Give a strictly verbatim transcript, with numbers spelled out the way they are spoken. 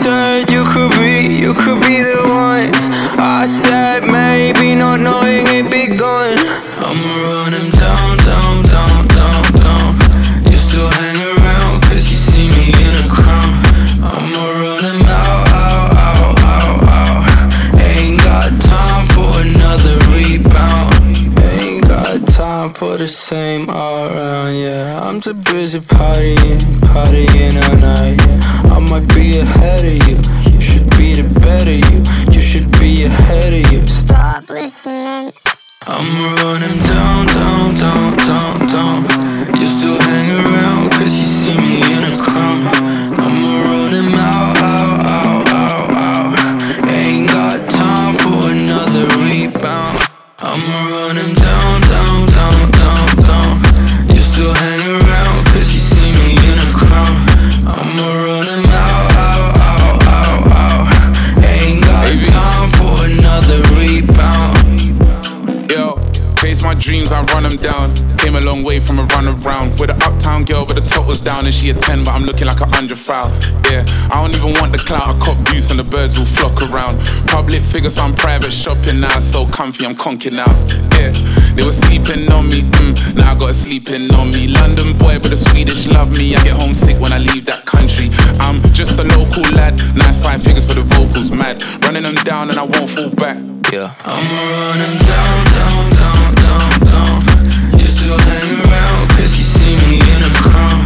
said you could be, you could be the one. I said maybe, not knowing it begun. I'ma run him down, down, down, down, down. You still hang around cause you see me in a crown. I'ma run him out, out, out, out, out. Ain't got time for another rebound. Ain't got time for the same all around, yeah. I'm too busy partying, partying all night, yeah. I might be ahead of you, you should be the better you. You should be ahead of you. Stop listening. I'ma run him down, down, down, down, down. You still hang around cause you see me in a crown. I'ma run him out, out, out, out, out. Ain't got time for another rebound. I'ma run him down, down, down, down, down. You still hang around cause you see me in a crown. I'ma run him out, out, out, out, out. Ain't got Baby. time for another rebound. Yo, chase my dreams, I run them down. Came a long way from a run around. With an uptown girl, but the top was down. And she a ten, but I'm looking like a hundred foul. Yeah, I don't even want the clout. I cop boots and the birds will flock around. Public figures, I'm private shopping now. So comfy, I'm conking now. Yeah, they were sleeping on me, mm, now I got a sleeping on me. London boy, but the Swedish love me. I get homesick when I leave that country. I'm just a local lad. Nice five figures for the vocals, mad. Running them down and I won't fall back. Yeah, I'ma run him down, down, down, down, down. You still hang around cause you see me in a crown.